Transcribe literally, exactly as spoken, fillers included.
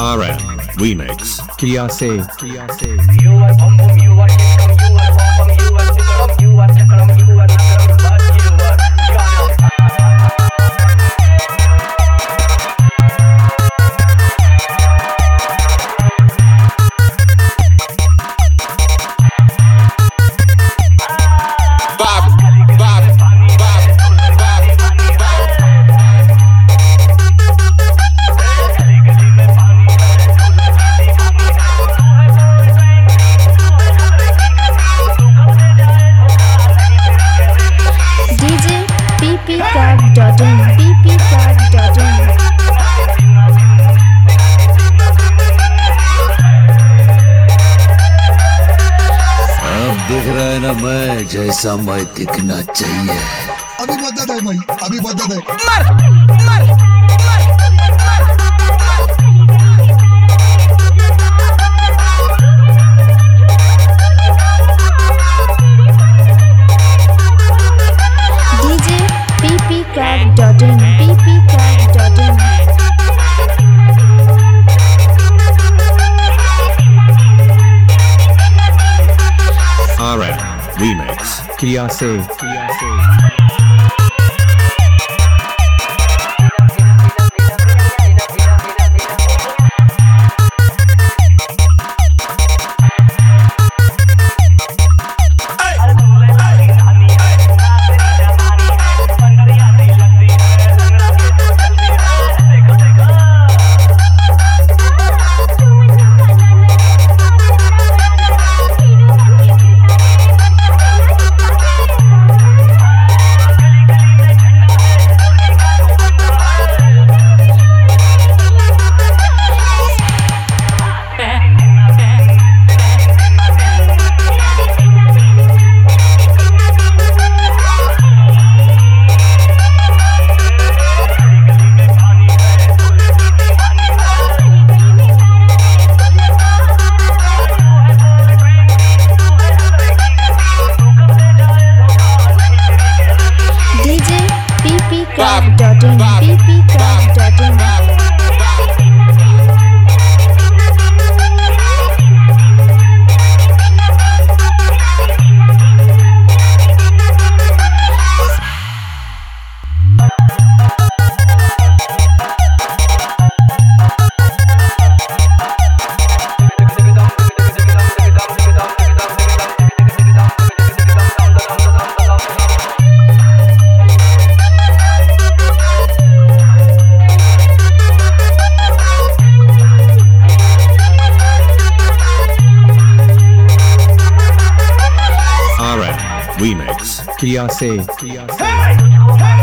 R M Remix Kia se Kia se You are bum bum, you are income, you are bum bum, you are tikram, you are tikram, you are nakram, but you are gonna. ppcard.in ppcard.in अब दिख रहा है ना मैं जैसा मैं दिखना चाहिए। अभी बदत है भाई, अभी बदत है। मर मर ppcard.in ppcard.in R M Remix Kia se Kia se ppcard.in ppcard.in R M Remix Kia se Kia se Hey!